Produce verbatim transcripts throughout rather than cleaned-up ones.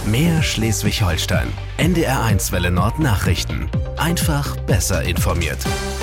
Mehr Schleswig-Holstein. N D R eins Welle Nord Nachrichten. Einfach besser informiert.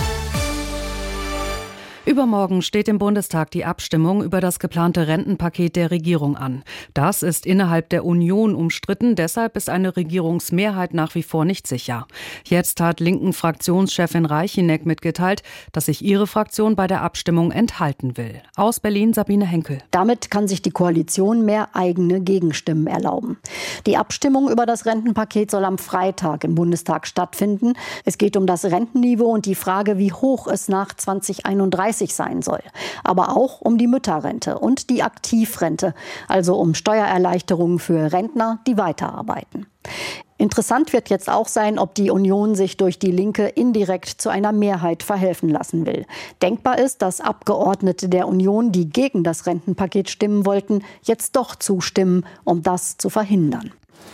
Übermorgen steht im Bundestag die Abstimmung über das geplante Rentenpaket der Regierung an. Das ist innerhalb der Union umstritten, deshalb ist eine Regierungsmehrheit nach wie vor nicht sicher. Jetzt hat linken Fraktionschefin Reichinek mitgeteilt, dass sich ihre Fraktion bei der Abstimmung enthalten will. Aus Berlin Sabine Henkel. Damit kann sich die Koalition mehr eigene Gegenstimmen erlauben. Die Abstimmung über das Rentenpaket soll am Freitag im Bundestag stattfinden. Es geht um das Rentenniveau und die Frage, wie hoch es nach zweitausendeinunddreißig sein soll. Aber auch um die Mütterrente und die Aktivrente, also um Steuererleichterungen für Rentner, die weiterarbeiten. Interessant wird jetzt auch sein, ob die Union sich durch die Linke indirekt zu einer Mehrheit verhelfen lassen will. Denkbar ist, dass Abgeordnete der Union, die gegen das Rentenpaket stimmen wollten, jetzt doch zustimmen, um das zu verhindern.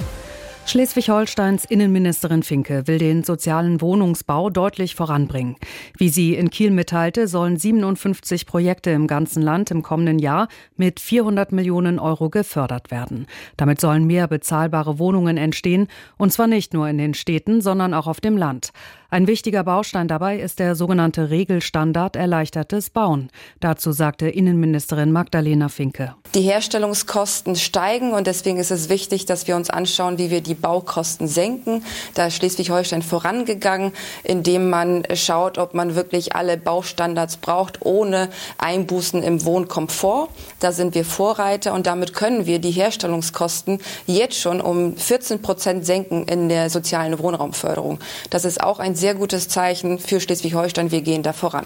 Schleswig-Holsteins Innenministerin Finke will den sozialen Wohnungsbau deutlich voranbringen. Wie sie in Kiel mitteilte, sollen siebenundfünfzig Projekte im ganzen Land im kommenden Jahr mit vierhundert Millionen Euro gefördert werden. Damit sollen mehr bezahlbare Wohnungen entstehen, und zwar nicht nur in den Städten, sondern auch auf dem Land. Ein wichtiger Baustein dabei ist der sogenannte Regelstandard erleichtertes Bauen. Dazu sagte Innenministerin Magdalena Finke. Die Herstellungskosten steigen und deswegen ist es wichtig, dass wir uns anschauen, wie wir die Baukosten senken. Da ist Schleswig-Holstein vorangegangen, indem man schaut, ob man wirklich alle Baustandards braucht, ohne Einbußen im Wohnkomfort. Da sind wir Vorreiter und damit können wir die Herstellungskosten jetzt schon um vierzehn Prozent senken in der sozialen Wohnraumförderung. Das ist auch ein sehr gutes Zeichen für Schleswig-Holstein. Wir gehen da voran.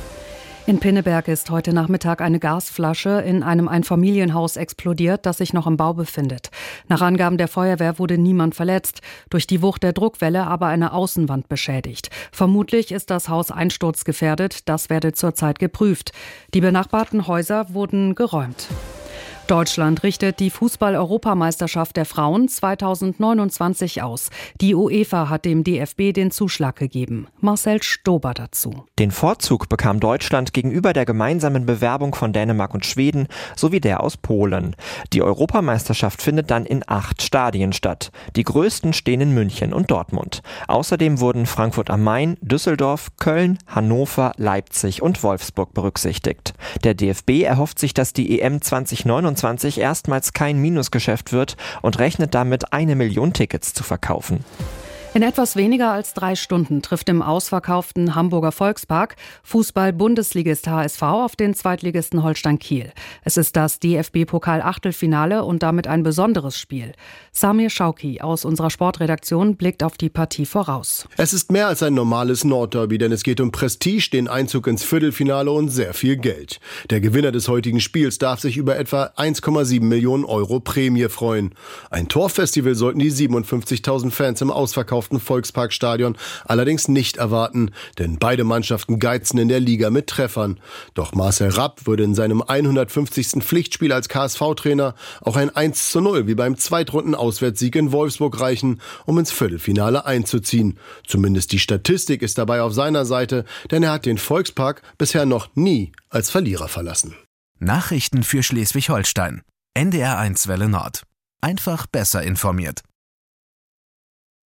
In Pinneberg ist heute Nachmittag eine Gasflasche in einem Einfamilienhaus explodiert, das sich noch im Bau befindet. Nach Angaben der Feuerwehr wurde niemand verletzt, durch die Wucht der Druckwelle aber eine Außenwand beschädigt. Vermutlich ist das Haus einsturzgefährdet, das werde zurzeit geprüft. Die benachbarten Häuser wurden geräumt. Deutschland richtet die Fußball-Europameisterschaft der Frauen zweitausendneunundzwanzig aus. Die UEFA hat dem D F B den Zuschlag gegeben. Marcel Stober dazu. Den Vorzug bekam Deutschland gegenüber der gemeinsamen Bewerbung von Dänemark und Schweden sowie der aus Polen. Die Europameisterschaft findet dann in acht Stadien statt. Die größten stehen in München und Dortmund. Außerdem wurden Frankfurt am Main, Düsseldorf, Köln, Hannover, Leipzig und Wolfsburg berücksichtigt. Der D F B erhofft sich, dass die E M zweitausendneunundzwanzig erstmals kein Minusgeschäft wird und rechnet damit, eine Million Tickets zu verkaufen. In etwas weniger als drei Stunden trifft im ausverkauften Hamburger Volkspark Fußball-Bundesligist H S V auf den Zweitligisten Holstein Kiel. Es ist das D F B-Pokal-Achtelfinale und damit ein besonderes Spiel. Samir Schauki aus unserer Sportredaktion blickt auf die Partie voraus. Es ist mehr als ein normales Nordderby, denn es geht um Prestige, den Einzug ins Viertelfinale und sehr viel Geld. Der Gewinner des heutigen Spiels darf sich über etwa eins Komma sieben Millionen Euro Prämie freuen. Ein Torfestival sollten die siebenundfünfzigtausend Fans im ausverkauften Volksparkstadion allerdings nicht erwarten, denn beide Mannschaften geizen in der Liga mit Treffern. Doch Marcel Rapp würde in seinem hundertfünfzigsten Pflichtspiel als K S V-Trainer auch ein eins zu null wie beim Zweitrunden-Auswärtssieg in Wolfsburg reichen, um ins Viertelfinale einzuziehen. Zumindest die Statistik ist dabei auf seiner Seite, denn er hat den Volkspark bisher noch nie als Verlierer verlassen. Nachrichten für Schleswig-Holstein. N D R eins Welle Nord. Einfach besser informiert.